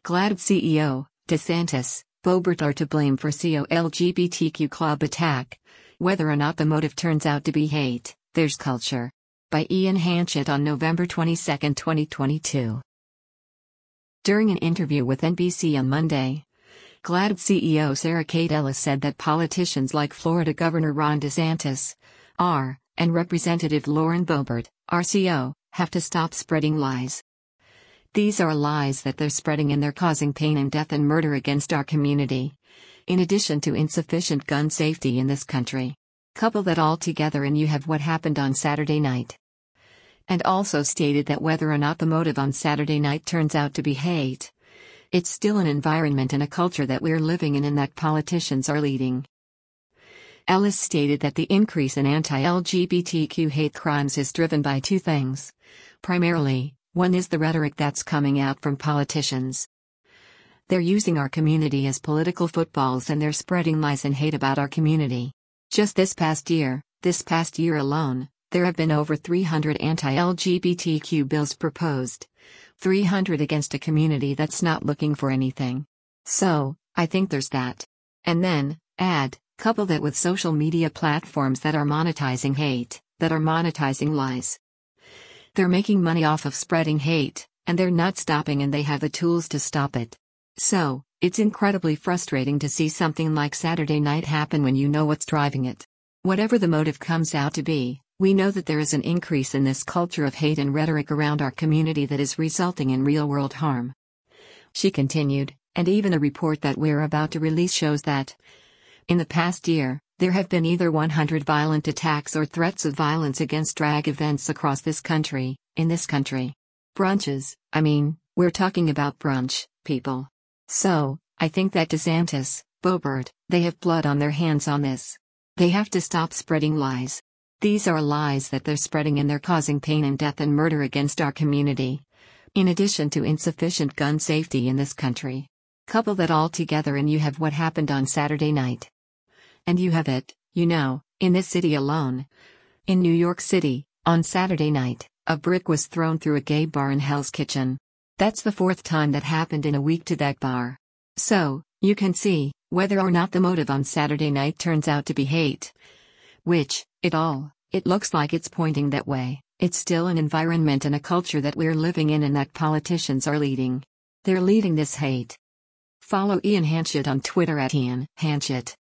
GLAAD CEO, DeSantis, Boebert are to blame for CO LGBTQ club attack. Whether or not the motive turns out to be hate, there's culture. By Ian Hanchett on November 22, 2022. During an interview with NBC on Monday, GLAAD CEO Sarah Kate Ellis said that politicians like Florida Governor Ron DeSantis, R., and Representative Lauren Boebert, RCO, have to stop spreading lies. These are lies that they're spreading and they're causing pain and death and murder against our community. In addition to insufficient gun safety in this country. Couple that all together and you have what happened on Saturday night. And also stated that whether or not the motive on Saturday night turns out to be hate, it's still an environment and a culture that we're living in and that politicians are leading. Ellis stated that the increase in anti-LGBTQ hate crimes is driven by two things. Primarily, one is the rhetoric that's coming out from politicians. They're using our community as political footballs and they're spreading lies and hate about our community. Just this past year alone, there have been over 300 anti-LGBTQ bills proposed. 300 against a community that's not looking for anything. So, I think there's that. And then, couple that with social media platforms that are monetizing hate, that are monetizing lies. They're making money off of spreading hate, and they're not stopping and they have the tools to stop it. So, it's incredibly frustrating to see something like Saturday night happen when you know what's driving it. Whatever the motive comes out to be, we know that there is an increase in this culture of hate and rhetoric around our community that is resulting in real-world harm. She continued, and even a report that we're about to release shows that, in the past year, there have been either 100 violent attacks or threats of violence against drag events across this country, in this country. Brunches, we're talking about brunch, people. So, I think that DeSantis, Boebert, they have blood on their hands on this. They have to stop spreading lies. These are lies that they're spreading and they're causing pain and death and murder against our community. In addition to insufficient gun safety in this country. Couple that all together and you have what happened on Saturday night. And you have it, in this city alone. In New York City, on Saturday night, a brick was thrown through a gay bar in Hell's Kitchen. That's the fourth time that happened in a week to that bar. So, you can see, whether or not the motive on Saturday night turns out to be hate. Which, it looks like it's pointing that way. It's still an environment and a culture that we're living in and that politicians are leading. They're leading this hate. Follow Ian Hanchett on Twitter @Ian Hanchett.